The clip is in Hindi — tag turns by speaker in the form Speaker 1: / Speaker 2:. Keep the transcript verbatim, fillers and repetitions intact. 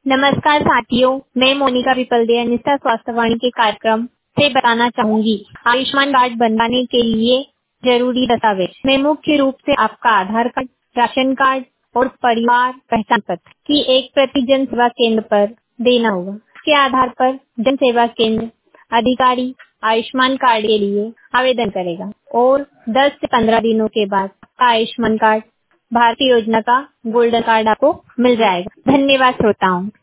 Speaker 1: नमस्कार साथियों, मैं मोनिका विपलदे निष्ठा स्वास्थ्य वाणी के कार्यक्रम से बताना चाहूंगी। आयुष्मान कार्ड बनवाने के लिए जरूरी दस्तावेज में मुख्य रूप से आपका आधार कार्ड, राशन कार्ड और परिवार पहचान पत्र की एक प्रति जन सेवा केंद्र पर देना होगा। इसके आधार पर जन सेवा केंद्र अधिकारी आयुष्मान कार्ड के लिए आवेदन करेगा और दस से पंद्रह दिनों के बाद आपका आयुष्मान कार्ड भारतीय योजना का गोल्डन कार्ड आपको मिल जाएगा। धन्यवाद श्रोताओं।